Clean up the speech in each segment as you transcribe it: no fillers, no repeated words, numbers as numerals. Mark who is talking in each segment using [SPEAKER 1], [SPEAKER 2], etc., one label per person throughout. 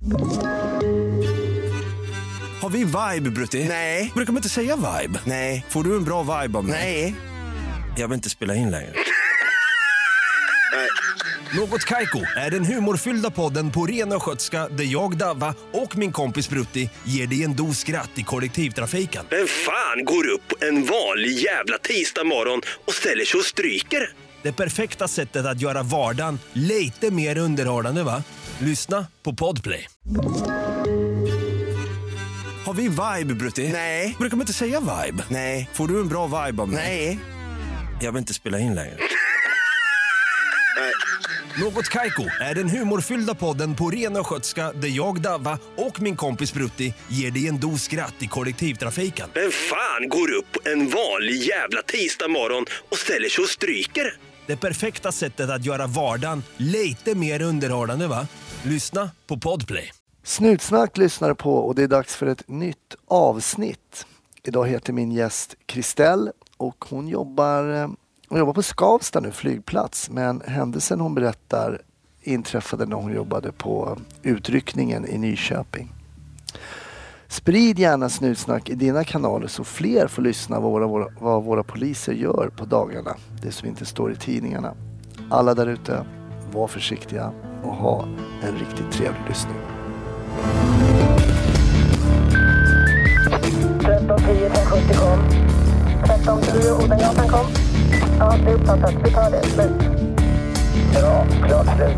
[SPEAKER 1] Har vi vibe, Brutti?
[SPEAKER 2] Nej.
[SPEAKER 1] Brukar man inte säga vibe?
[SPEAKER 2] Nej.
[SPEAKER 1] Får du en bra vibe av mig?
[SPEAKER 2] Nej.
[SPEAKER 1] Jag vill inte spela in längre. Något Kaiko är den humorfyllda podden på ren och skötska där jag, Davva och min kompis Brutti ger dig en dos skratt i kollektivtrafiken.
[SPEAKER 2] Vem fan går upp en vanlig jävla tisdag morgon och ställer sig och stryker?
[SPEAKER 1] Det perfekta sättet att göra vardagen lite mer underhållande, va? Lyssna på Podplay. Har vi vibe, Brutti?
[SPEAKER 2] Nej.
[SPEAKER 1] Brukar man inte säga vibe?
[SPEAKER 2] Nej.
[SPEAKER 1] Får du en bra vibe av mig?
[SPEAKER 2] Nej.
[SPEAKER 1] Jag vill inte spela in längre. Något Kaiko är den humorfyllda podden på ren och skötska där jag, Davva och min kompis Brutti ger dig en dos skratt i kollektivtrafiken.
[SPEAKER 2] Vem fan går upp en vanlig jävla tisdag morgon och ställer sig och stryker?
[SPEAKER 1] Det perfekta sättet att göra vardagen lite mer underhållande, va? Lyssna på Podplay.
[SPEAKER 3] Snutsnack lyssnar på och det är dags för ett nytt avsnitt. Idag heter min gäst Christelle och hon jobbar på Skavsta nu, flygplats. Men händelsen hon berättar inträffade när hon jobbade på utryckningen i Nyköping. Sprid gärna Snutsnack i dina kanaler så fler får lyssna vad våra poliser gör på dagarna. Det som inte står i tidningarna. Alla där ute, var försiktiga och ha en riktigt trevlig lyssning.
[SPEAKER 4] 1310 1070 kom. 1310 Odengatan kom. Ja, det är uppfattat. Vi tar det. Slut. Ja, klart slut.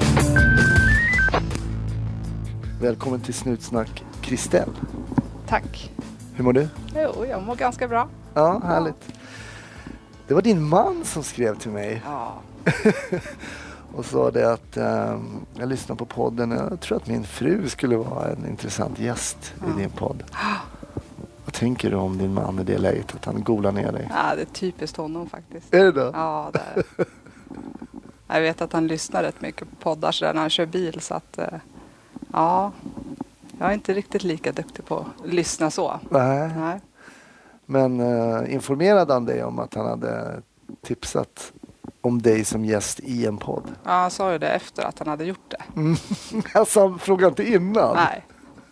[SPEAKER 3] Välkommen till Snutsnack, Christelle.
[SPEAKER 5] Tack.
[SPEAKER 3] Hur mår du?
[SPEAKER 5] Jo, jag mår ganska bra.
[SPEAKER 3] Ja, härligt. Det var din man som skrev till mig.
[SPEAKER 5] Ja.
[SPEAKER 3] Och sa det att jag lyssnar på podden. Jag tror att min fru skulle vara en intressant gäst i din podd. Vad tänker du om din man i det läget? Att han golar ner dig?
[SPEAKER 5] Ja, det är typiskt honom faktiskt.
[SPEAKER 3] Är det då?
[SPEAKER 5] Ja, det är det. Jag vet att han lyssnar rätt mycket på poddar så där när han kör bil. Så att, ja, jag är inte riktigt lika duktig på att lyssna så.
[SPEAKER 3] Nej. Men informerade han dig om att han hade tipsat om dig som gäst i en podd?
[SPEAKER 5] Ja, han sa ju det efter att han hade gjort det.
[SPEAKER 3] Alltså han frågade inte innan?
[SPEAKER 5] Nej.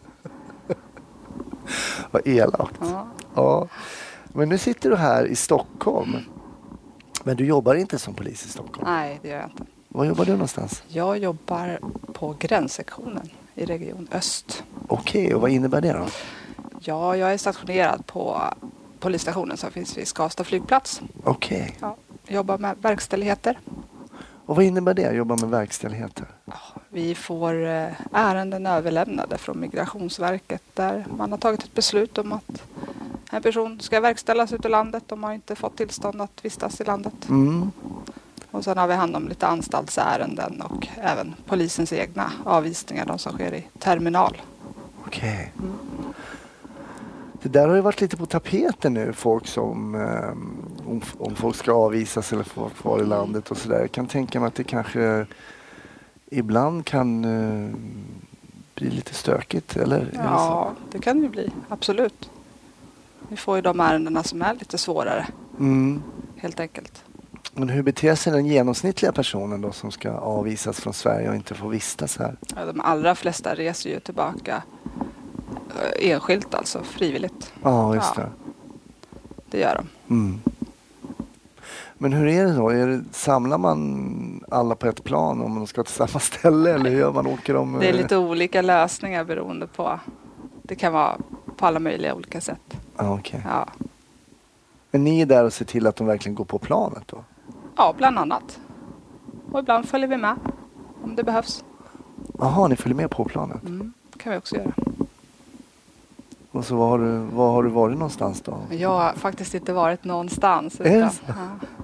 [SPEAKER 3] Vad elakt. Ja. Men nu sitter du här i Stockholm. Men du jobbar inte som polis i Stockholm?
[SPEAKER 5] Nej, det gör jag inte.
[SPEAKER 3] Var jobbar du någonstans?
[SPEAKER 5] Jag jobbar på gränssektionen i Region Öst.
[SPEAKER 3] Okej, och vad innebär det då?
[SPEAKER 5] Ja, jag är stationerad på polisstationen som finns vid Skavsta flygplats.
[SPEAKER 3] Okej.
[SPEAKER 5] Ja, jobbar med verkställigheter.
[SPEAKER 3] Och vad innebär det? Jobba med verkställigheter?
[SPEAKER 5] Vi får ärenden överlämnade från Migrationsverket där man har tagit ett beslut om att en person ska verkställas ut ur landet om man inte fått tillstånd att vistas i landet.
[SPEAKER 3] Mm.
[SPEAKER 5] Och sen har vi hand om lite anstaltsärenden och även polisens egna avvisningar, de som sker i terminal.
[SPEAKER 3] Okej. Det där har ju varit lite på tapeten nu, folk som om folk ska avvisas eller få vara kvar i landet och sådär. Jag kan tänka mig att det kanske ibland kan bli lite stökigt, eller?
[SPEAKER 5] Ja, det kan det ju bli, absolut. Vi får ju de ärendena som är lite svårare, helt enkelt.
[SPEAKER 3] Men hur beter sig den genomsnittliga personen då som ska avvisas från Sverige och inte få vistas här?
[SPEAKER 5] Ja, de allra flesta reser ju tillbaka enskilt, alltså frivilligt.
[SPEAKER 3] Ja, just det.
[SPEAKER 5] Det gör de.
[SPEAKER 3] Men hur är det då? Samlar man alla på ett plan om de ska till samma ställe? Eller hur gör man? Åker de?
[SPEAKER 5] Det är lite olika lösningar beroende på. Det kan vara på alla möjliga olika sätt.
[SPEAKER 3] Okej.
[SPEAKER 5] Ja.
[SPEAKER 3] Men ni är där och ser till att de verkligen går på planet då?
[SPEAKER 5] Ja, bland annat. Och ibland följer vi med om det behövs.
[SPEAKER 3] Jaha, ni följer med på planet?
[SPEAKER 5] Kan vi också göra.
[SPEAKER 3] Och så var har du varit någonstans då?
[SPEAKER 5] Jag har faktiskt inte varit någonstans.
[SPEAKER 3] Är det så?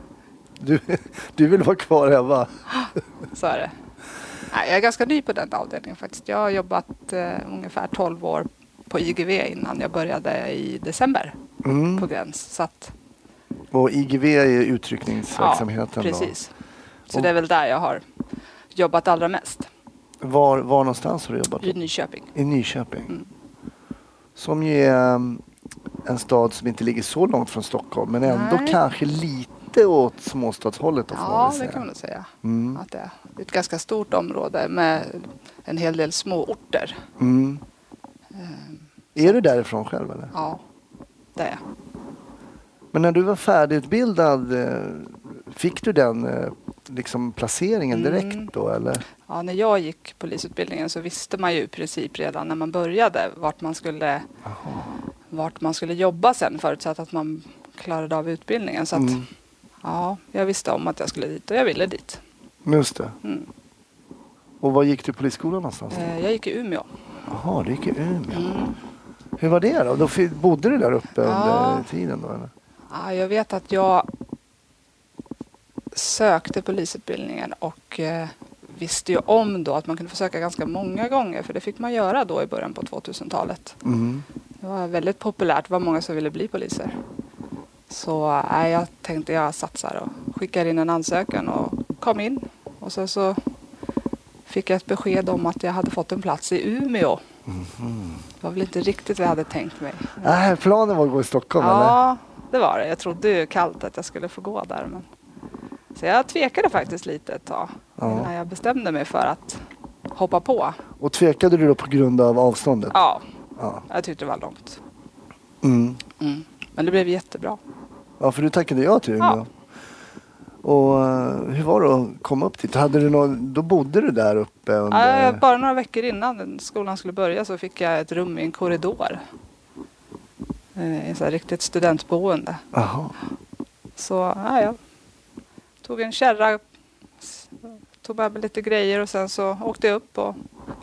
[SPEAKER 3] Du vill vara kvar hemma?
[SPEAKER 5] Så är det. Nej, jag är ganska ny på den avdelningen faktiskt. Jag har jobbat ungefär 12 år på IGV innan jag började i december på gräns. Så att,
[SPEAKER 3] och IGV är utryckningsverksamheten då?
[SPEAKER 5] Ja, precis. Så det är väl där jag har jobbat allra mest.
[SPEAKER 3] Var någonstans har du jobbat?
[SPEAKER 5] I Nyköping.
[SPEAKER 3] I Nyköping. Som ju är en stad som inte ligger så långt från Stockholm, men ändå kanske lite åt småstadshållet då, får man
[SPEAKER 5] Ja,
[SPEAKER 3] väl säga.
[SPEAKER 5] det kan man nog säga.
[SPEAKER 3] Mm.
[SPEAKER 5] Att det är ett ganska stort område med en hel del små orter.
[SPEAKER 3] Mm. Är du därifrån själv eller?
[SPEAKER 5] Ja, det är.
[SPEAKER 3] Men när du var färdigutbildad, fick du den liksom placeringen direkt då eller?
[SPEAKER 5] Ja, när jag gick polisutbildningen så visste man ju i princip redan när man började vart man skulle jobba sen, förutsatt att man klarade av utbildningen. Så att, ja, jag visste om att jag skulle dit och jag ville dit.
[SPEAKER 3] Just det.
[SPEAKER 5] Mm.
[SPEAKER 3] Och var gick du polisskolan någonstans?
[SPEAKER 5] Jag gick i Umeå.
[SPEAKER 3] Jaha, du gick i Umeå. Hur var det då? Bodde du där uppe under tiden då eller?
[SPEAKER 5] Ja, jag vet att jag sökte polisutbildningen och visste ju om då att man kunde få söka ganska många gånger, för det fick man göra då i början på 2000-talet.
[SPEAKER 3] Mm.
[SPEAKER 5] Det var väldigt populärt, det var många som ville bli poliser. Så jag tänkte jag satsar och skickar in en ansökan och kom in. Och så fick jag ett besked om att jag hade fått en plats i Umeå. Det var väl inte riktigt vad jag hade tänkt mig.
[SPEAKER 3] Nej, planen var att gå i Stockholm eller?
[SPEAKER 5] Ja, det var det. Jag trodde ju kallt att jag skulle få gå där. Men... Så jag tvekade faktiskt lite ett tag innan jag bestämde mig för att hoppa på.
[SPEAKER 3] Och tvekade du då på grund av avståndet?
[SPEAKER 5] Ja,
[SPEAKER 3] Ja.
[SPEAKER 5] jag tyckte det var långt.
[SPEAKER 3] Mm.
[SPEAKER 5] Men det blev jättebra.
[SPEAKER 3] Ja, för du tackade ja till Umeå.
[SPEAKER 5] Ja.
[SPEAKER 3] Och hur var det att komma upp dit? Då bodde du där uppe under...
[SPEAKER 5] Bara några veckor innan skolan skulle börja så fick jag ett rum i en korridor. I ett riktigt studentboende.
[SPEAKER 3] Jaha.
[SPEAKER 5] Så jag tog en kärra, tog med mig lite grejer och sen så åkte jag upp och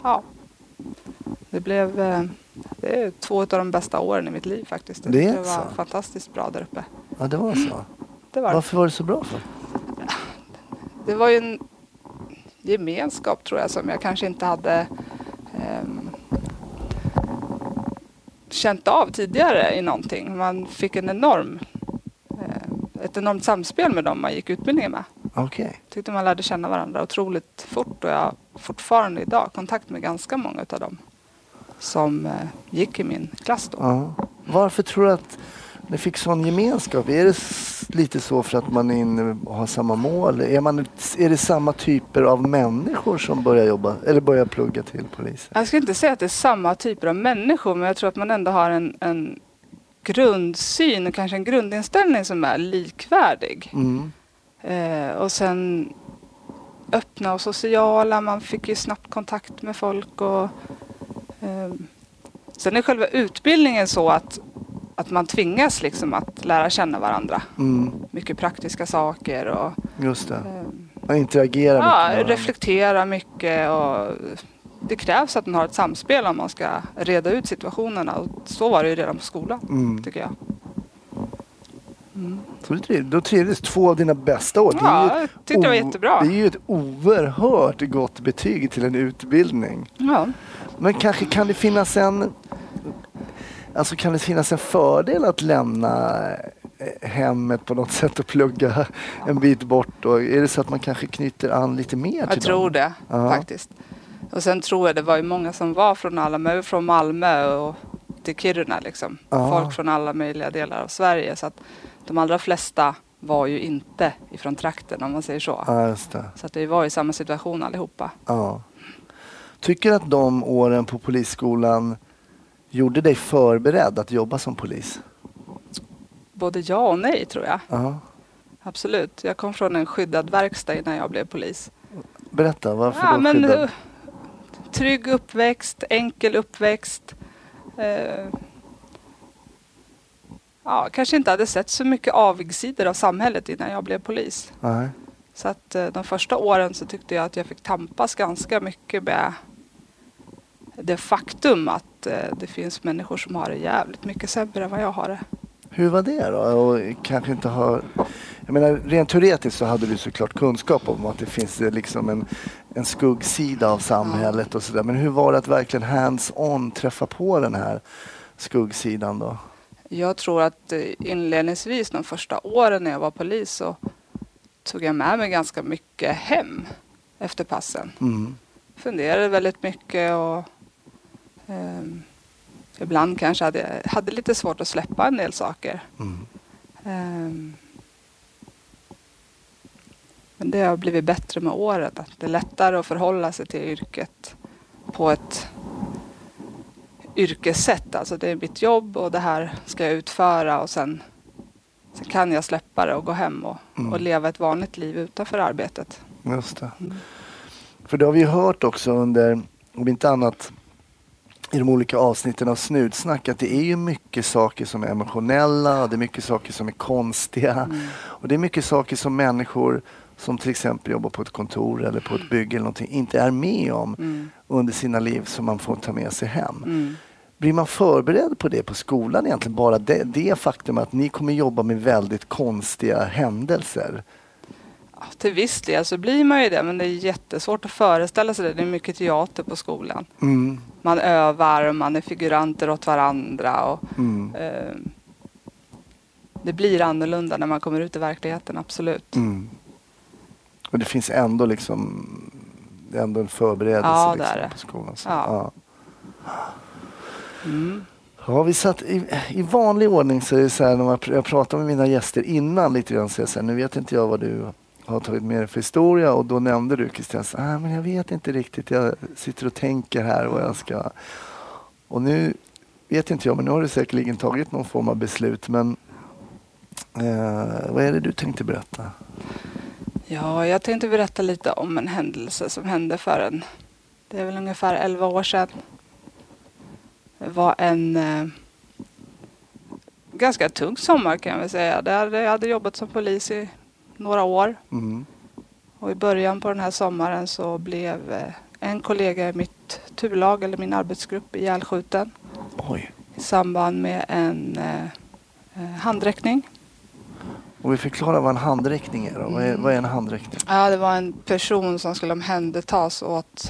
[SPEAKER 5] det är 2 av de bästa åren i mitt liv faktiskt.
[SPEAKER 3] Det
[SPEAKER 5] var
[SPEAKER 3] så?
[SPEAKER 5] fantastiskt bra där uppe.
[SPEAKER 3] Ja, det var så.
[SPEAKER 5] Det var det.
[SPEAKER 3] Varför var det så bra för?
[SPEAKER 5] Det var ju en gemenskap tror jag som jag kanske inte hade känt av tidigare i någonting. Man fick ett enormt samspel med dem man gick utbildningen med.
[SPEAKER 3] Okej.
[SPEAKER 5] Tyckte man lärde känna varandra otroligt fort och jag har fortfarande idag kontakt med ganska många av dem som gick i min klass då.
[SPEAKER 3] Ja. Varför tror du att ni fick sån gemenskap? Är det lite så för att man är inne och har samma mål? Är det samma typer av människor som börjar jobba eller börjar plugga till polis?
[SPEAKER 5] Jag ska inte säga att det är samma typer av människor, men jag tror att man ändå har en grundsyn och kanske en grundinställning som är likvärdig. Och sen öppna och sociala, man fick ju snabbt kontakt med folk och sen är själva utbildningen så att man tvingas liksom att lära känna varandra. Mycket praktiska saker och
[SPEAKER 3] Just det. Man interagerar mycket med varandra.
[SPEAKER 5] reflektera mycket och det krävs att man har ett samspel om man ska reda ut situationerna och så var det ju redan på skolan tycker jag.
[SPEAKER 3] Så då trivdes 2 av dina bästa år.
[SPEAKER 5] Ja, jag tyckte det var jättebra.
[SPEAKER 3] Det är ju ett oerhört gott betyg till en utbildning.
[SPEAKER 5] Ja.
[SPEAKER 3] Men kanske kan det finnas en fördel att lämna hemmet på något sätt och plugga en bit bort? Och är det så att man kanske knyter an lite mer till dem?
[SPEAKER 5] Jag tror det faktiskt. Och sen tror jag det var ju många som var från Malmö och till Kiruna liksom. Folk från alla möjliga delar av Sverige. Så att de allra flesta var ju inte ifrån trakten om man säger så.
[SPEAKER 3] Ja, just det.
[SPEAKER 5] Så att vi var i samma situation allihopa.
[SPEAKER 3] Ja. Tycker du att de åren på polisskolan gjorde dig förberedd att jobba som polis?
[SPEAKER 5] Både ja och nej tror jag.
[SPEAKER 3] Ja.
[SPEAKER 5] Absolut. Jag kom från en skyddad verkstad innan jag blev polis.
[SPEAKER 3] Berätta, varför då skyddad?
[SPEAKER 5] Trygg uppväxt, enkel uppväxt. Kanske inte hade sett så mycket avigsidor av samhället innan jag blev polis.
[SPEAKER 3] Nej.
[SPEAKER 5] Så att de första åren så tyckte jag att jag fick tampas ganska mycket med det faktum att det finns människor som har det jävligt mycket sämre än vad jag har det.
[SPEAKER 3] Hur var det då? Och kanske inte har... Jag menar, rent teoretiskt så hade du såklart kunskap om att det finns liksom en skuggsida av samhället och sådär. Men hur var det att verkligen hands-on träffa på den här skuggsidan då?
[SPEAKER 5] Jag tror att inledningsvis de första åren när jag var polis så tog jag med mig ganska mycket hem efter passen. Funderade väldigt mycket och ibland kanske hade lite svårt att släppa en del saker. Men det har blivit bättre med åren. Att det är lättare att förhålla sig till yrket på ett yrkessätt. Alltså det är mitt jobb och det här ska jag utföra och sen kan jag släppa det och gå hem och leva ett vanligt liv utanför arbetet.
[SPEAKER 3] Just det. För det har vi hört också under, om inte annat i de olika avsnitten av Snutsnack, att det är ju mycket saker som är emotionella, det är mycket saker som är konstiga och det är mycket saker som människor som till exempel jobbar på ett kontor eller på ett bygge eller någonting inte är med om under sina liv som man får ta med sig hem. Blir man förberedd på det på skolan egentligen? Bara det faktum att ni kommer jobba med väldigt konstiga händelser.
[SPEAKER 5] Ja, till viss del så blir man ju det, men det är jättesvårt att föreställa sig det. Det är mycket teater på skolan. Man övar och man är figuranter åt varandra. Och, det blir annorlunda när man kommer ut i verkligheten, absolut.
[SPEAKER 3] Och det finns ändå liksom, det är ändå en förberedelse liksom, på skolan. Så. Ja. Ja, vi satt i vanlig ordning så är det så här, när jag pratar med mina gäster innan lite grann så jag säger, nu vet inte jag vad du har tagit med dig för historia, och då nämnde du Christian, men jag vet inte riktigt, jag sitter och tänker här vad jag ska, och nu vet inte jag, men nu har du säkerligen tagit någon form av beslut, men vad är det du tänkte berätta?
[SPEAKER 5] Ja, jag tänkte berätta lite om en händelse som hände det är väl ungefär 11 år sedan. Det var en ganska tung sommar kan jag väl säga. Jag hade jobbat som polis i några år. Och i början på den här sommaren så blev en kollega i mitt turlag eller min arbetsgrupp ihjälskjuten.
[SPEAKER 3] Oj.
[SPEAKER 5] I samband med en handräckning.
[SPEAKER 3] Och vi förklarar vad en handräckning är då. Vad är en handräckning?
[SPEAKER 5] Ja, det var en person som skulle omhändertas åt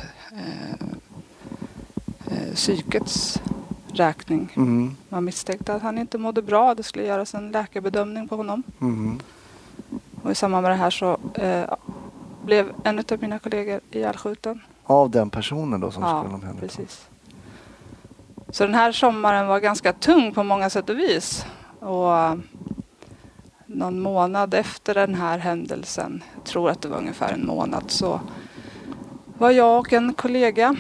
[SPEAKER 5] psykets räkning. Man misstänkte att han inte mådde bra. Det skulle göras en läkarbedömning på honom. Och i samband med det här så blev en av mina kollegor ihjälskjuten.
[SPEAKER 3] Av den personen då som skulle omhändertas?
[SPEAKER 5] Precis. Så den här sommaren var ganska tung på många sätt och vis. Och någon månad efter den här händelsen, jag tror att det var ungefär en månad, så var jag och en kollega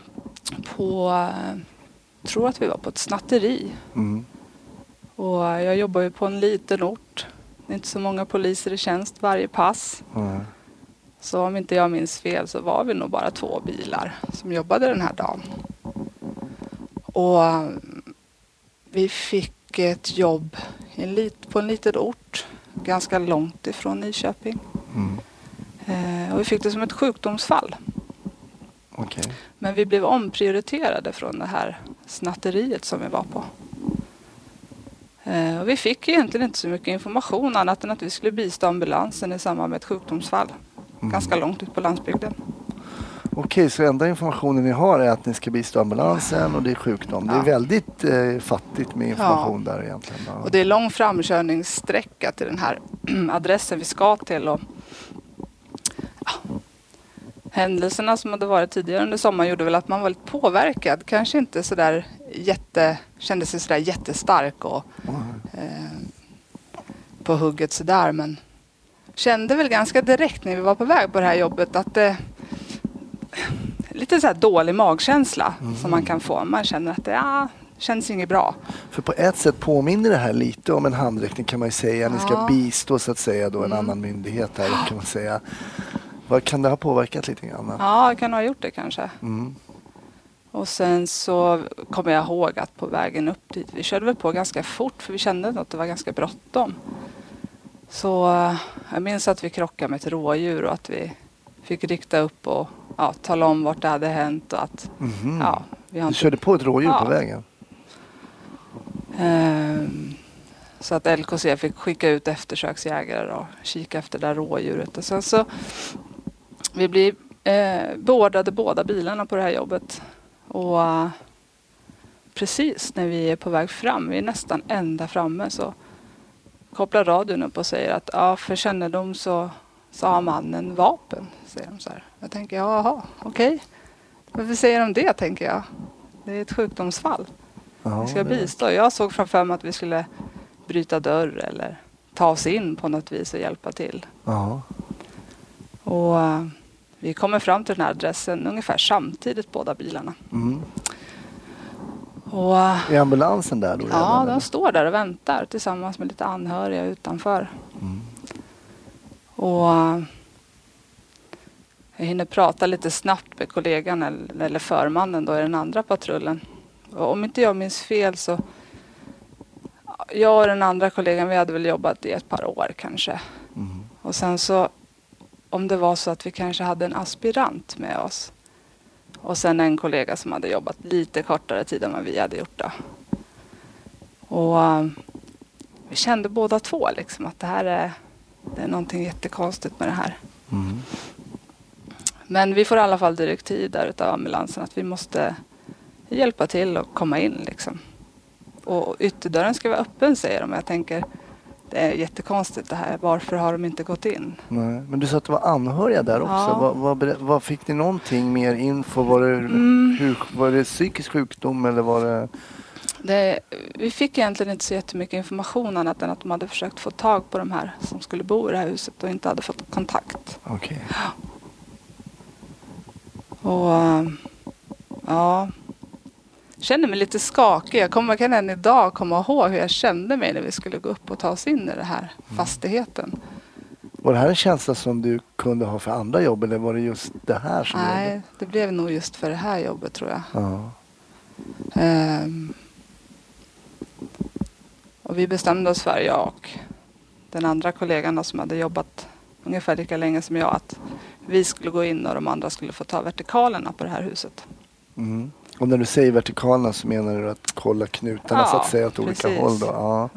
[SPEAKER 5] tror att vi var på ett snatteri. Och jag jobbar ju på en liten ort. Det är inte så många poliser i tjänst varje pass. Så om inte jag minns fel så var vi nog bara 2 bilar som jobbade den här dagen. Och vi fick ett jobb på en liten ort, ganska långt ifrån Nyköping. Och vi fick det som ett sjukdomsfall.
[SPEAKER 3] Okay.
[SPEAKER 5] Men vi blev omprioriterade från det här snatteriet som vi var på. Och vi fick egentligen inte så mycket information annat än att vi skulle bistå ambulansen i samband med ett sjukdomsfall. Ganska långt ut på landsbygden.
[SPEAKER 3] Okej, så enda informationen ni har är att ni ska bistå ambulansen och det är sjukdom. Det är väldigt fattigt med information där egentligen. Ja.
[SPEAKER 5] Och det är lång framkörningssträcka till den här adressen vi ska till. Och händelserna som hade varit tidigare under sommaren gjorde väl att man var lite påverkad. Kanske inte sådär kände sig sådär jättestark och på hugget sådär. Men kände väl ganska direkt när vi var på väg på det här jobbet att det lite så här dålig magkänsla som man kan få. Man känner att det känns inget bra.
[SPEAKER 3] För på ett sätt påminner det här lite om en handräckning kan man ju säga. Ni ska bistå så att säga då en annan myndighet här kan man säga. Vad kan det ha påverkat lite grann?
[SPEAKER 5] Ja, det kan ha gjort det kanske. Och sen så kommer jag ihåg att på vägen upp dit, vi körde väl på ganska fort för vi kände att det var ganska bråttom. Så jag minns att vi krockade med ett rådjur och att vi fick rikta upp och tala om vart det hade hänt. Och att,
[SPEAKER 3] du körde på ett rådjur på vägen?
[SPEAKER 5] Så att LKC fick skicka ut eftersöksjägare och kika efter det där rådjuret. Och sen så vi blev beordrade båda bilarna på det här jobbet. Och precis när vi är på väg fram, vi är nästan ända framme, så kopplar radion upp och säger att för kännedom så har mannen vapen, säger de så här. Jag tänker, jaha, okej. Varför säger de det, tänker jag? Det är ett sjukdomsfall. Vi ska bistå. Jag såg framför mig att vi skulle bryta dörr eller ta oss in på något vis och hjälpa till. Och vi kommer fram till den här adressen ungefär samtidigt, båda bilarna. Och,
[SPEAKER 3] är ambulansen där då?
[SPEAKER 5] Ja, de står där och väntar tillsammans med lite anhöriga utanför. Och jag hinner prata lite snabbt med kollegan eller förmannen då i den andra patrullen. Och om inte jag minns fel så jag och den andra kollegan, vi hade väl jobbat i ett par år kanske. Och sen så om det var så att vi kanske hade en aspirant med oss. Och sen en kollega som hade jobbat lite kortare tid än vad vi hade gjort då. Och vi kände båda två liksom att det är någonting jättekonstigt med det här. Men vi får i alla fall direktiv där utav ambulansen att vi måste hjälpa till och komma in liksom. Och ytterdörren ska vara öppen, säger de. Jag tänker, det är jättekonstigt det här. Varför har de inte gått in?
[SPEAKER 3] Nej, men du sa att det var anhöriga där också.
[SPEAKER 5] Ja.
[SPEAKER 3] Vad fick ni någonting mer info? Var det psykisk sjukdom eller var det...
[SPEAKER 5] Vi fick egentligen inte så jättemycket information annat än att de hade försökt få tag på de här som skulle bo i det här huset och inte hade fått kontakt.
[SPEAKER 3] Okej.
[SPEAKER 5] Och ja, känner mig lite skakig. Jag kan än idag komma ihåg hur jag kände mig när vi skulle gå upp och ta oss in i den här fastigheten.
[SPEAKER 3] Var det här en känsla som du kunde ha för andra jobb eller var det just det här som
[SPEAKER 5] Nej, det blev nog just för det här jobbet tror jag.
[SPEAKER 3] Ja.
[SPEAKER 5] Och vi bestämde oss för, jag och den andra kollegan som hade jobbat ungefär lika länge som jag, att vi skulle gå in och de andra skulle få ta vertikalerna på det här huset.
[SPEAKER 3] Och när du säger vertikalerna så menar du att kolla knutarna så att säga åt olika håll då? Ja.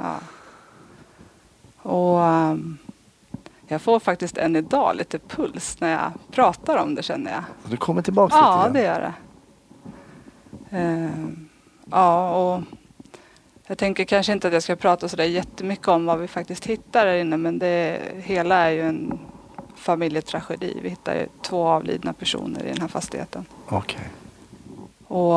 [SPEAKER 5] Och jag får faktiskt än idag lite puls när jag pratar om det, känner jag.
[SPEAKER 3] Och du kommer tillbaka lite?
[SPEAKER 5] Ja, det gör det. Och jag tänker kanske inte att jag ska prata så där jättemycket om vad vi faktiskt hittar där inne, men det hela är ju en familjetragedi. Vi hittar ju 2 avlidna personer i den här fastigheten.
[SPEAKER 3] Okej.
[SPEAKER 5] Och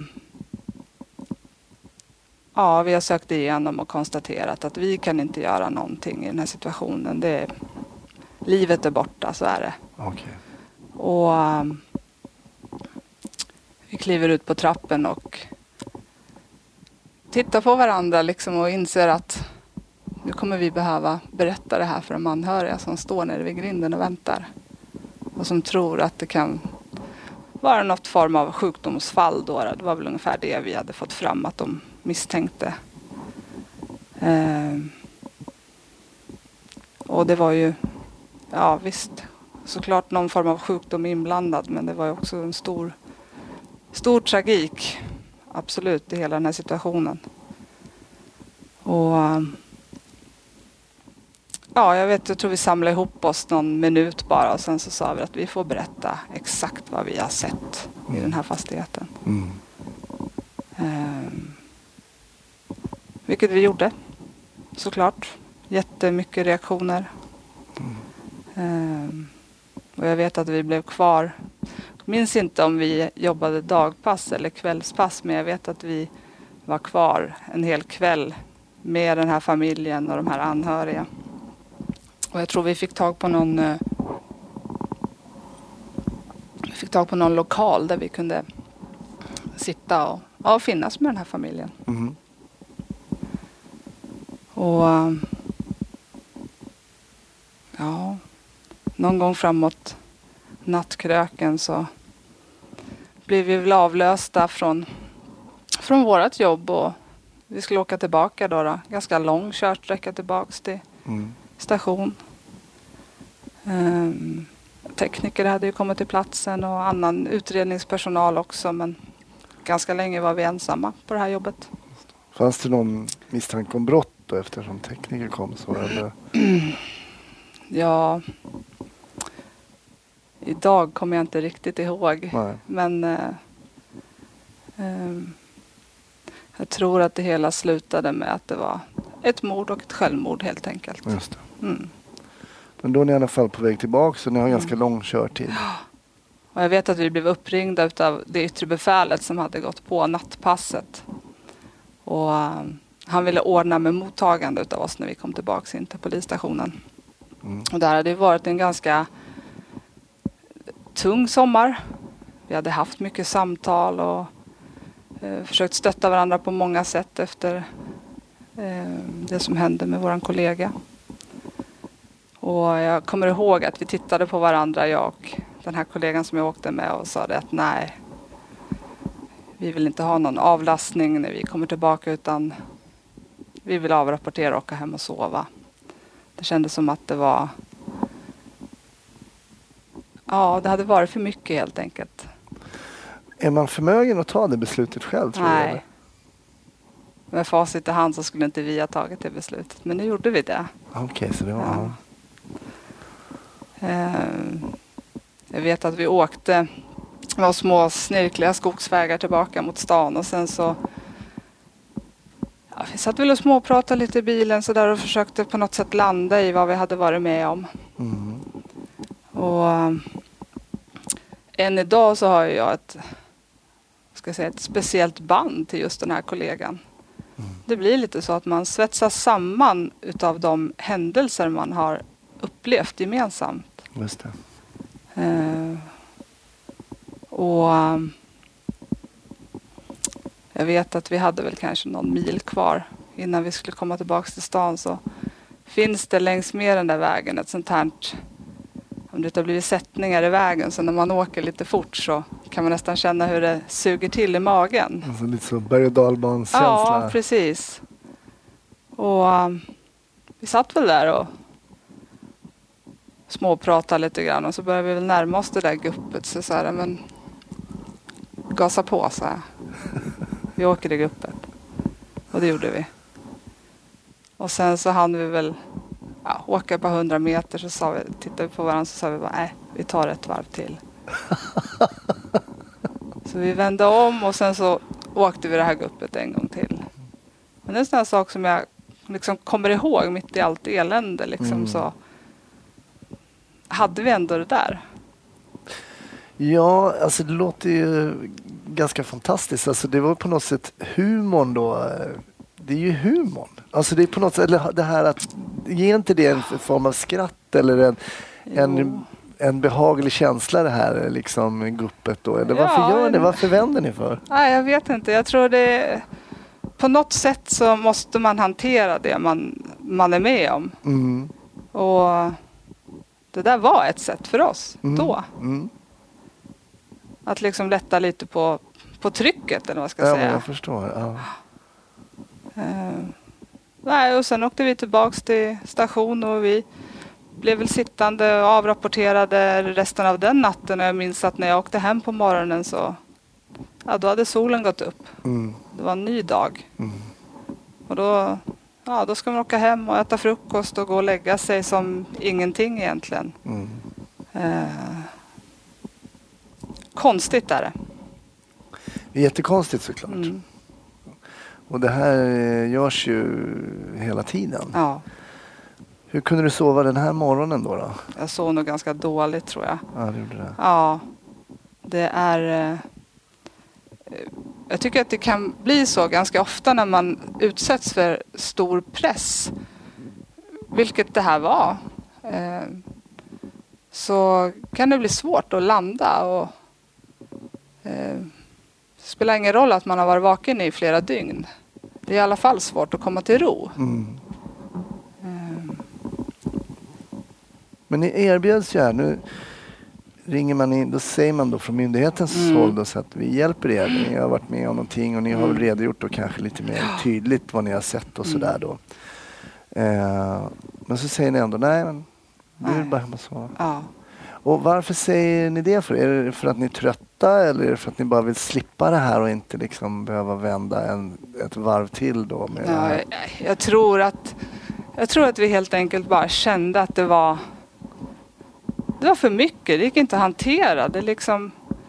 [SPEAKER 5] vi har sökt igenom och konstaterat att vi kan inte göra någonting i den här situationen. Livet är borta, så är det.
[SPEAKER 3] Okej.
[SPEAKER 5] Och vi kliver ut på trappen och tittar på varandra liksom och inser att nu kommer vi behöva berätta det här för de anhöriga som står nere vid grinden och väntar. Och som tror att det kan vara något form av sjukdomsfall då. Det var väl ungefär det vi hade fått fram att de misstänkte. Och det var ju, ja visst, såklart någon form av sjukdom inblandad, men det var ju också en stor tragik. Absolut, i hela den här situationen. Och jag tror vi samlade ihop oss någon minut bara och sen så sa vi att vi får berätta exakt vad vi har sett i den här fastigheten. Vilket vi gjorde, såklart. Jättemycket reaktioner. Och jag vet att vi blev kvar. Jag minns inte om vi jobbade dagpass eller kvällspass, men jag vet att vi var kvar en hel kväll med den här familjen och de här anhöriga. Och jag tror vi fick tag på någon lokal där vi kunde sitta och finnas med den här familjen. Och någon gång framåt nattkröken så blev vi väl avlösta från vårat jobb och vi skulle åka tillbaka då. Ganska lång körsträcka tillbaks till station. Tekniker hade ju kommit till platsen och annan utredningspersonal också, men ganska länge var vi ensamma på det här jobbet.
[SPEAKER 3] Fanns det någon misstanke om brott då eftersom tekniker kom så? Eller?
[SPEAKER 5] Ja, idag kommer jag inte riktigt ihåg.
[SPEAKER 3] Nej.
[SPEAKER 5] Men jag tror att det hela slutade med att det var ett mord och ett självmord helt enkelt.
[SPEAKER 3] Just det. Men då är ni i alla fall på väg tillbaka så ni har ganska lång körtid.
[SPEAKER 5] Och jag vet att vi blev uppringda av det yttre befälet som hade gått på nattpasset. Och han ville ordna med mottagande av oss när vi kom tillbaka in till polisstationen. Och där hade det varit en ganska tung sommar. Vi hade haft mycket samtal och försökt stötta varandra på många sätt efter det som hände med våran kollega. Och jag kommer ihåg att vi tittade på varandra, jag och den här kollegan som jag åkte med, och sa det att nej, vi vill inte ha någon avlastning när vi kommer tillbaka, utan vi vill avrapportera och åka hem och sova. Det kändes som att det var... Ja, det hade varit för mycket helt enkelt.
[SPEAKER 3] Är man förmögen att ta det beslutet själv, tror du?
[SPEAKER 5] Nej. Med facit i hand så skulle inte vi ha tagit det beslutet. Men nu gjorde vi det.
[SPEAKER 3] Okej, så det var...
[SPEAKER 5] Jag vet att vi åkte... Det var små snirkliga skogsvägar tillbaka mot stan. Och sen så... Ja, vi satt väl och småpratade lite i bilen så där och försökte på något sätt landa i vad vi hade varit med om.
[SPEAKER 3] Mm.
[SPEAKER 5] Och än idag så har jag ett speciellt band till just den här kollegan. Mm. Det blir lite så att man svetsas samman utav de händelser man har upplevt gemensamt.
[SPEAKER 3] Just det.
[SPEAKER 5] Och jag vet att vi hade väl kanske någon mil kvar innan vi skulle komma tillbaka till stan, så finns det längs med den där vägen ett sånt här, om det har blivit sättningar i vägen, så när man åker lite fort så kan man nästan känna hur det suger till i magen.
[SPEAKER 3] Alltså lite så berg- och dalbanskänsla.
[SPEAKER 5] Ja, precis. Och vi satt väl där och småpratade lite grann, och så började vi väl närma oss det där guppet, så sa jag, men gasa på, så här. Vi åker det guppet. Och det gjorde vi. Och sen så hann vi väl åka på 100 meter, så sa vi, tittade vi på varandra, så sa vi bara, nej, vi tar ett varv till. Så vi vände om och sen så åkte vi det här guppet en gång till. Men det är en sån här sak som jag liksom kommer ihåg mitt i allt elände. Liksom, så hade vi ändå det där.
[SPEAKER 3] Ja, alltså det låter ju ganska fantastiskt. Alltså det var på något sätt humorn då. Det är ju humorn. Alltså det är på något sätt, eller det här att ge inte det en form av skratt eller en behaglig känsla, det här liksom guppet då? Eller varför gör ni? Varför vänder ni för?
[SPEAKER 5] Nej, jag vet inte. Jag tror det på något sätt så måste man hantera det man är med om. Mm. Och det där var ett sätt för oss då. Mm. Att liksom lätta lite på trycket, eller vad ska jag säga.
[SPEAKER 3] Ja, jag förstår. Ja.
[SPEAKER 5] Nej, och sen åkte vi tillbaka till station och vi blev väl sittande och avrapporterade resten av den natten. Och jag minns att när jag åkte hem på morgonen så då hade solen gått upp. Mm. Det var en ny dag. Mm. Och då ska man åka hem och äta frukost och gå och lägga sig som ingenting egentligen. Mm. Konstigt är det.
[SPEAKER 3] Det är jättekonstigt såklart. Mm. Och det här görs ju hela tiden. Ja. Hur kunde du sova den här morgonen då?
[SPEAKER 5] Jag sov nog ganska dåligt, tror jag.
[SPEAKER 3] Ja, det gjorde det.
[SPEAKER 5] Ja, det är... Jag tycker att det kan bli så ganska ofta när man utsätts för stor press. Vilket det här var. Så kan det bli svårt att landa. Och det spelar ingen roll att man har varit vaken i flera dygn. Det är i alla fall svårt att komma till ro. Mm.
[SPEAKER 3] Men ni erbjöds ju här. Nu ringer man in, då säger man då från myndighetens håll då, så att vi hjälper er. Ni har varit med om någonting och ni har väl redogjort då kanske lite mer tydligt vad ni har sett och sådär då. Men så säger ni ändå, nej men du är bara hemma och sova. Ja. Och varför säger ni det för? Är det för att ni är trötta eller är det för att ni bara vill slippa det här och inte liksom behöva vända ett varv till då? Med det här?
[SPEAKER 5] Jag tror att vi helt enkelt bara kände att det var för mycket. Det gick inte att hantera. Det liksom...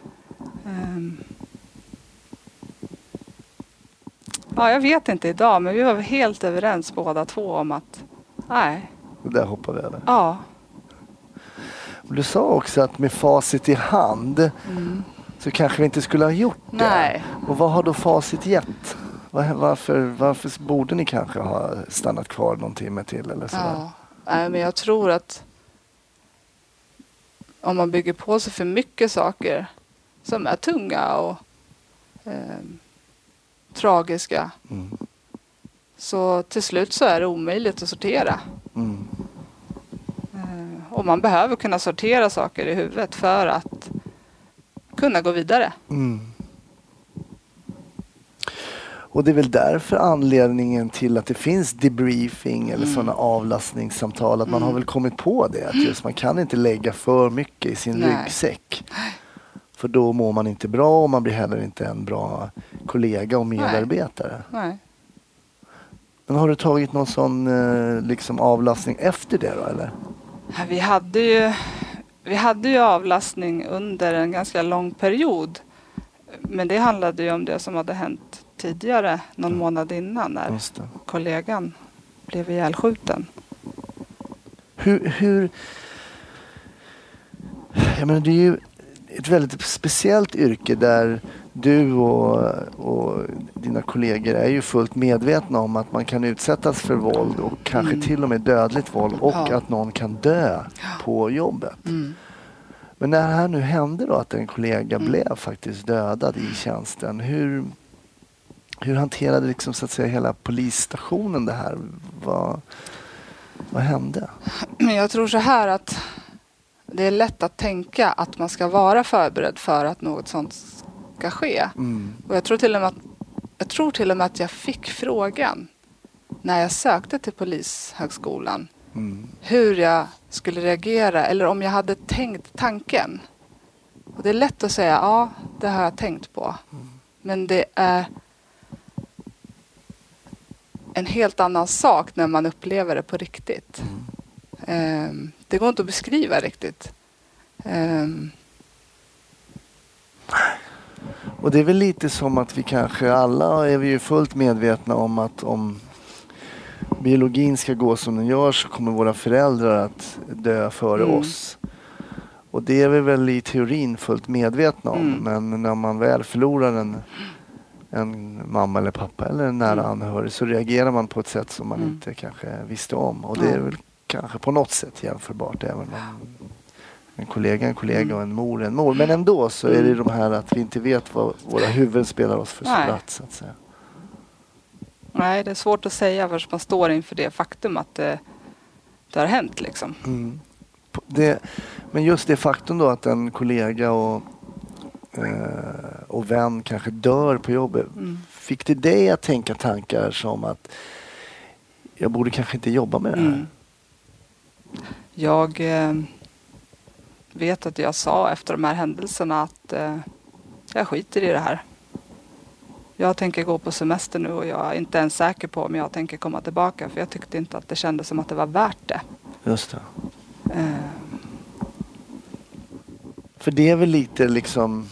[SPEAKER 5] jag vet inte idag, men vi var helt överens båda två om att nej.
[SPEAKER 3] Det där hoppar vi över.
[SPEAKER 5] Ja.
[SPEAKER 3] Du sa också att med facit i hand så kanske vi inte skulle ha gjort det.
[SPEAKER 5] Nej.
[SPEAKER 3] Och vad har då facit gett? Varför borde ni kanske ha stannat kvar någon timme till eller sådär?
[SPEAKER 5] Ja, men jag tror att om man bygger på sig för mycket saker som är tunga och tragiska, så till slut så är det omöjligt att sortera. Och man behöver kunna sortera saker i huvudet för att kunna gå vidare.
[SPEAKER 3] Och det är väl därför anledningen till att det finns debriefing eller sådana avlastningssamtal, att man har väl kommit på det. Att just man kan inte lägga för mycket i sin ryggsäck. För då mår man inte bra och man blir heller inte en bra kollega och medarbetare.
[SPEAKER 5] Nej.
[SPEAKER 3] Men har du tagit någon sån liksom avlastning efter det då, eller?
[SPEAKER 5] Ja, vi hade ju avlastning under en ganska lång period. Men det handlade ju om det som hade hänt tidigare, någon månad innan, när kollegan blev ihjälskjuten.
[SPEAKER 3] Hur jag menar, det är ju ett väldigt speciellt yrke där du och dina kollegor är ju fullt medvetna om att man kan utsättas för våld och kanske till och med dödligt våld och att någon kan dö på jobbet. Men när det här nu hände då, att en kollega blev faktiskt dödad i tjänsten, hur hanterade liksom, så att säga, hela polisstationen det här? Vad hände?
[SPEAKER 5] Jag tror så här att det är lätt att tänka att man ska vara förberedd för att något sånt ska ske. Och jag tror till och med att jag fick frågan när jag sökte till Polishögskolan hur jag skulle reagera eller om jag hade tänkt tanken. Och det är lätt att säga, ja, det har jag tänkt på. Men det är en helt annan sak när man upplever det på riktigt. Det går inte att beskriva riktigt.
[SPEAKER 3] Och det är väl lite som att vi kanske alla är vi ju fullt medvetna om att om biologin ska gå som den gör så kommer våra föräldrar att dö före oss. Och det är vi väl i teorin fullt medvetna om. Men när man väl förlorar en mamma eller pappa eller en nära anhörig så reagerar man på ett sätt som man inte kanske visste om. Och det är väl kanske på något sätt jämförbart, även om en kollega och en mor. Men ändå så är det de här att vi inte vet vad våra huvuden spelar oss för spratt, så att säga.
[SPEAKER 5] Nej, det är svårt att säga förrän man står inför det faktum att det har hänt liksom.
[SPEAKER 3] Men just det faktum då att en kollega och vän kanske dör på jobbet. Fick det dig att tänka tankar som att jag borde kanske inte jobba med det här?
[SPEAKER 5] Jag vet att jag sa efter de här händelserna att jag skiter i det här. Jag tänker gå på semester nu och jag är inte ens säker på om jag tänker komma tillbaka, för jag tyckte inte att det kändes som att det var värt det.
[SPEAKER 3] Just det. För det är väl lite liksom,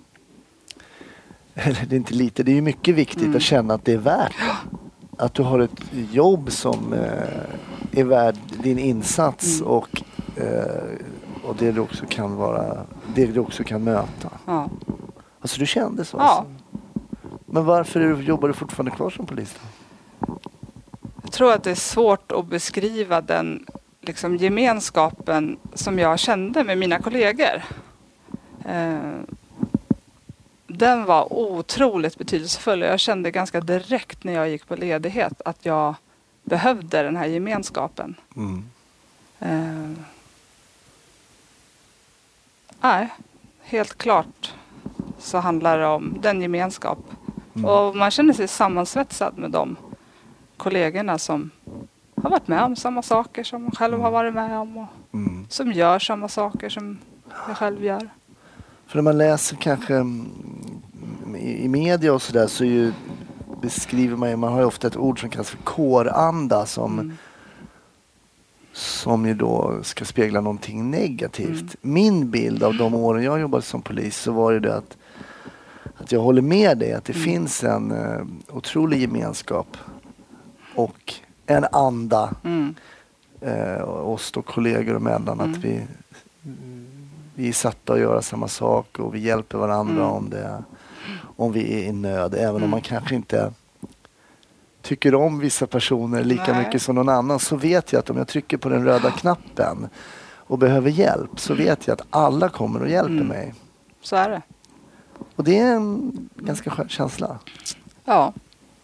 [SPEAKER 3] eller det är inte lite, det är ju mycket viktigt att känna att det är värt det. Att du har ett jobb som är värd din insats och det du också kan vara, det du också kan möta.
[SPEAKER 5] Ja.
[SPEAKER 3] Alltså du kände så?
[SPEAKER 5] Ja.
[SPEAKER 3] Alltså. Men varför jobbar du fortfarande kvar som polis då?
[SPEAKER 5] Jag tror att det är svårt att beskriva den liksom gemenskapen som jag kände med mina kollegor. Den var otroligt betydelsefull. Jag kände ganska direkt när jag gick på ledighet att jag behövde den här gemenskapen. Nej, helt klart så handlar det om den gemenskap. Och man känner sig sammansvetsad med de kollegorna som har varit med om samma saker som man själv har varit med om och som gör samma saker som jag själv gör.
[SPEAKER 3] För när man läser kanske i media och sådär så beskriver man har ju ofta ett ord som kallas för kåranda som ju då ska spegla någonting negativt. Min bild av de åren jag jobbade som polis så var det att jag håller med dig att det finns en otrolig gemenskap och en anda oss då kollegor emellan att vi är satta att göra samma sak och vi hjälper varandra om vi är i nöd, även om man kanske inte tycker om vissa personer lika mycket som någon annan, så vet jag att om jag trycker på den röda knappen och behöver hjälp så vet jag att alla kommer och hjälper mig.
[SPEAKER 5] Så är det.
[SPEAKER 3] Och det är en ganska skön känsla.
[SPEAKER 5] Ja.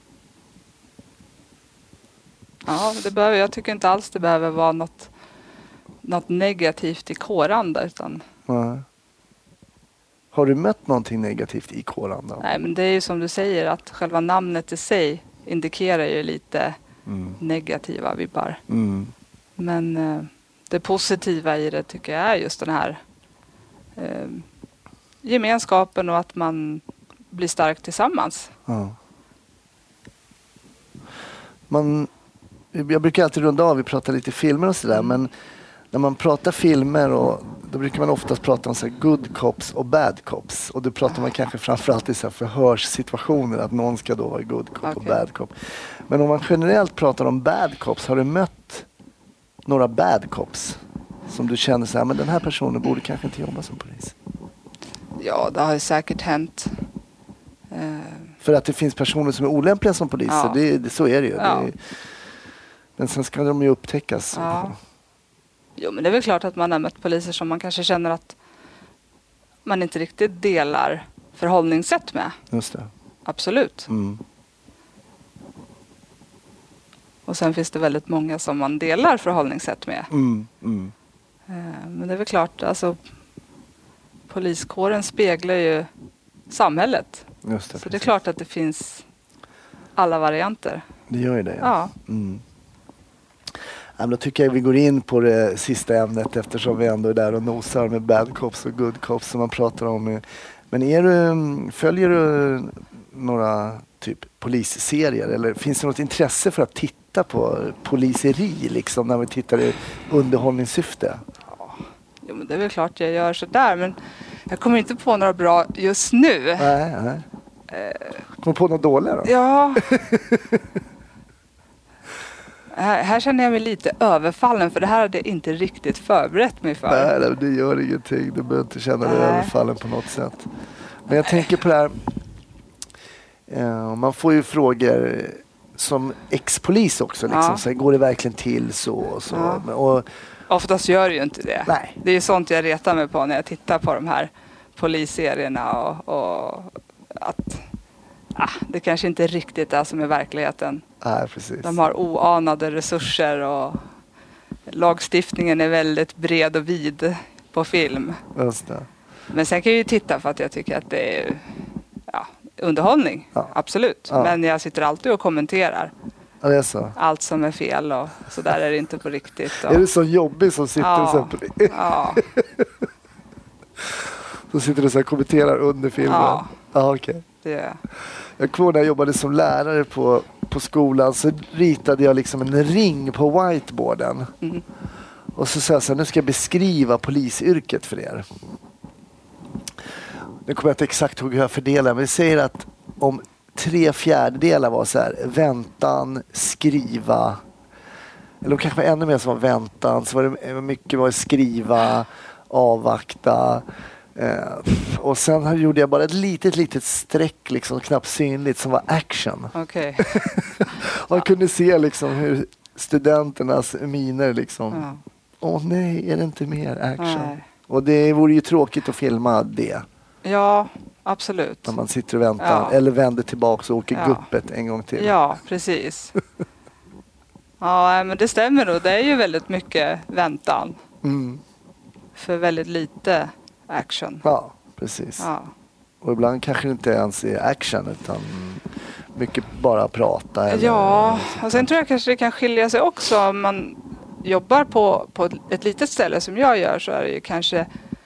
[SPEAKER 5] Ja, jag tycker inte alls det behöver vara något negativt i kåranda utan...
[SPEAKER 3] Ja. Har du mött någonting negativt i kåranda?
[SPEAKER 5] Nej, men det är ju som du säger att själva namnet i sig indikerar ju lite negativa vibbar. Men det positiva i det tycker jag är just den här gemenskapen och att man blir stark tillsammans.
[SPEAKER 3] Ja. Jag brukar alltid runda av, vi pratar lite filmer och sådär, men när man pratar filmer då brukar man oftast prata om så här good cops och bad cops. Och då pratar man kanske framförallt i så här förhörssituationer att någon ska då vara good cop och bad cop. Men om man generellt pratar om bad cops, har du mött några bad cops som du känner så här, men den här personen borde kanske inte jobba som polis?
[SPEAKER 5] Ja, det har ju säkert hänt.
[SPEAKER 3] För att det finns personer som är olämpliga som poliser, så är det ju.
[SPEAKER 5] Ja.
[SPEAKER 3] Men sen ska de ju upptäckas.
[SPEAKER 5] Ja. Jo, men det är väl klart att man har mött poliser som man kanske känner att man inte riktigt delar förhållningssätt med.
[SPEAKER 3] Just det.
[SPEAKER 5] Absolut. Och sen finns det väldigt många som man delar förhållningssätt med. Men det är väl klart, alltså poliskåren speglar ju samhället.
[SPEAKER 3] Just det,
[SPEAKER 5] så det är klart att det finns alla varianter.
[SPEAKER 3] Det gör ju det.
[SPEAKER 5] Ja.
[SPEAKER 3] Då tycker jag vi går in på det sista ämnet eftersom vi ändå är där och nosar med bad cops och good cops som man pratar om. Men följer du några typ polisserier eller finns det något intresse för att titta på poliseri liksom när vi tittar i underhållningssyfte?
[SPEAKER 5] Jo, men det är väl klart jag gör sådär, men jag kommer inte på några bra just nu.
[SPEAKER 3] Nej. Kommer på något dåliga då?
[SPEAKER 5] Ja. Här känner jag mig lite överfallen för det här hade jag inte riktigt förberett mig för.
[SPEAKER 3] Nej, det gör ingenting. Du behöver inte känna dig överfallen på något sätt. Men jag tänker på det här. Man får ju frågor som ex-polis också. Liksom. Så går det verkligen till så och så.
[SPEAKER 5] Ja.
[SPEAKER 3] Och,
[SPEAKER 5] oftast gör det ju inte det.
[SPEAKER 3] Nej.
[SPEAKER 5] Det är ju sånt jag retar mig på när jag tittar på de här polisserierna och att det kanske inte riktigt är som i verkligheten.
[SPEAKER 3] Nej, precis.
[SPEAKER 5] De har oanade resurser och lagstiftningen är väldigt bred och vid på film.
[SPEAKER 3] Just det.
[SPEAKER 5] Men sen kan jag ju titta för att jag tycker att det är underhållning.
[SPEAKER 3] Ja.
[SPEAKER 5] Absolut.
[SPEAKER 3] Ja.
[SPEAKER 5] Men jag sitter alltid och kommenterar.
[SPEAKER 3] Ja, det är så.
[SPEAKER 5] Allt som är fel och så där är det inte på riktigt. Och...
[SPEAKER 3] Är du så jobbig som sitter exempel?
[SPEAKER 5] Ja.
[SPEAKER 3] Så sitter du så här och kommenterar under filmen?
[SPEAKER 5] Ja.
[SPEAKER 3] Ja, okej.
[SPEAKER 5] Det...
[SPEAKER 3] Jag kommer när jag jobbade som lärare på skolan så ritade jag liksom en ring på whiteboarden. Och så sa jag så här, nu ska jag beskriva polisyrket för er. Nu kommer jag inte exakt ihåg hur jag fördelar, men vi säger att om 3/4 var så här, väntan, skriva, eller kanske ännu mer som var väntan, så var det mycket var skriva, avvakta. Och sen gjorde jag bara ett litet streck liksom, knappt synligt som var action.
[SPEAKER 5] Okej.
[SPEAKER 3] Man kunde se liksom hur studenternas miner liksom. Åh nej, är det inte mer action?
[SPEAKER 5] Nej.
[SPEAKER 3] Och det vore ju tråkigt att filma det.
[SPEAKER 5] Ja, absolut.
[SPEAKER 3] När man sitter och väntar eller vänder tillbaka och åker guppet en gång till.
[SPEAKER 5] Ja, precis. Ja, men det stämmer då. Det är ju väldigt mycket väntan. För väldigt lite action.
[SPEAKER 3] Ja, precis.
[SPEAKER 5] Ja.
[SPEAKER 3] Och ibland kanske det inte ens är action utan mycket bara prata. Eller,
[SPEAKER 5] ja, och sen tror jag kanske det kan skilja sig också. Om man jobbar på ett litet ställe som jag gör så är det ju kanske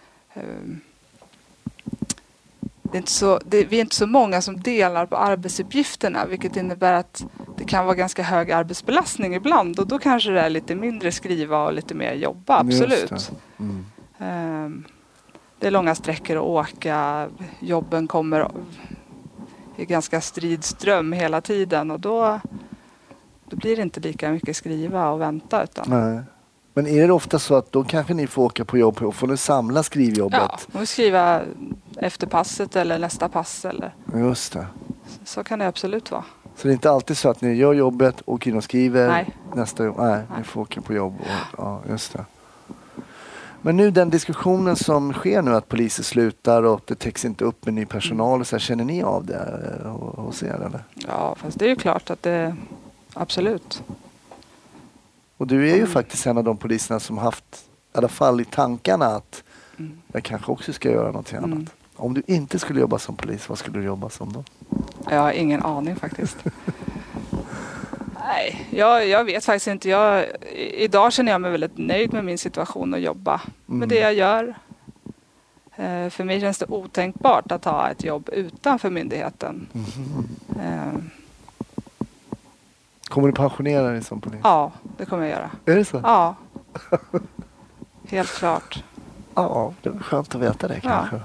[SPEAKER 5] vi är inte så många som delar på arbetsuppgifterna, vilket innebär att det kan vara ganska hög arbetsbelastning ibland och då kanske det är lite mindre skriva och lite mer jobba, absolut. Det är långa sträckor att åka, jobben kommer i ganska stridström hela tiden och då blir det inte lika mycket skriva och vänta. Utan...
[SPEAKER 3] Nej. Men är det ofta så att då kanske ni får åka på jobb och får ni samla skrivjobbet?
[SPEAKER 5] Ja, och skriva efter passet eller nästa pass. Eller...
[SPEAKER 3] Just det.
[SPEAKER 5] Så kan det absolut vara.
[SPEAKER 3] Så det är inte alltid så att ni gör jobbet, åker in och skriver
[SPEAKER 5] Nej.
[SPEAKER 3] nästa jobb? Nej, ni får åka på jobb. Och, ja, just det. Men nu den diskussionen som sker nu att poliser slutar och det täcks inte upp med ny personal. Och så här, känner ni av det hos er eller?
[SPEAKER 5] Ja, fast det är ju klart att det absolut.
[SPEAKER 3] Och du är ju faktiskt en av de poliserna som haft i alla fall i tankarna att jag kanske också ska göra något annat. Om du inte skulle jobba som polis, vad skulle du jobba som då?
[SPEAKER 5] Jag har ingen aning faktiskt. Nej, jag vet faktiskt inte. Idag känner jag mig väldigt nöjd med min situation och jobba med det jag gör. För mig känns det otänkbart att ha ett jobb utanför myndigheten.
[SPEAKER 3] Kommer du pensionera dig som polis?
[SPEAKER 5] Ja, det kommer jag göra.
[SPEAKER 3] Är det så?
[SPEAKER 5] Ja, helt klart.
[SPEAKER 3] Ja, det var skönt att veta det kanske.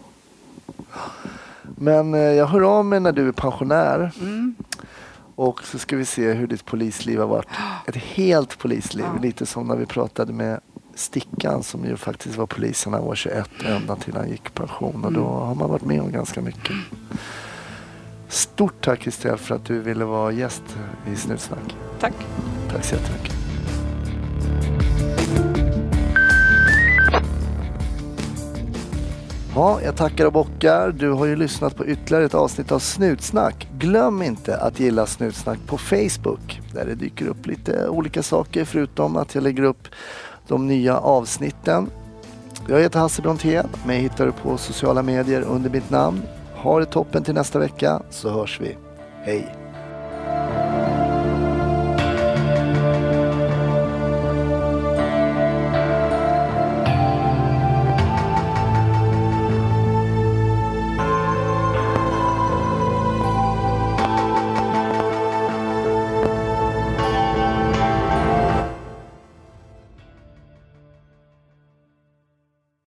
[SPEAKER 3] Men jag hör av mig när du är pensionär. Och så ska vi se hur ditt polisliv har varit. Ett helt polisliv. Lite som när vi pratade med Stickan som ju faktiskt var polisen när han var 21 ända till han gick i pension. Och då har man varit med om ganska mycket. Stort tack Kristel för att du ville vara gäst i Snutsnack.
[SPEAKER 5] Tack.
[SPEAKER 3] Tack så jättemycket. Ja, jag tackar och bockar. Du har ju lyssnat på ytterligare ett avsnitt av Snutsnack. Glöm inte att gilla Snutsnack på Facebook. Där det dyker upp lite olika saker förutom att jag lägger upp de nya avsnitten. Jag heter Hasse Brontén. Mig hittar du på sociala medier under mitt namn. Ha det toppen till nästa vecka så hörs vi. Hej!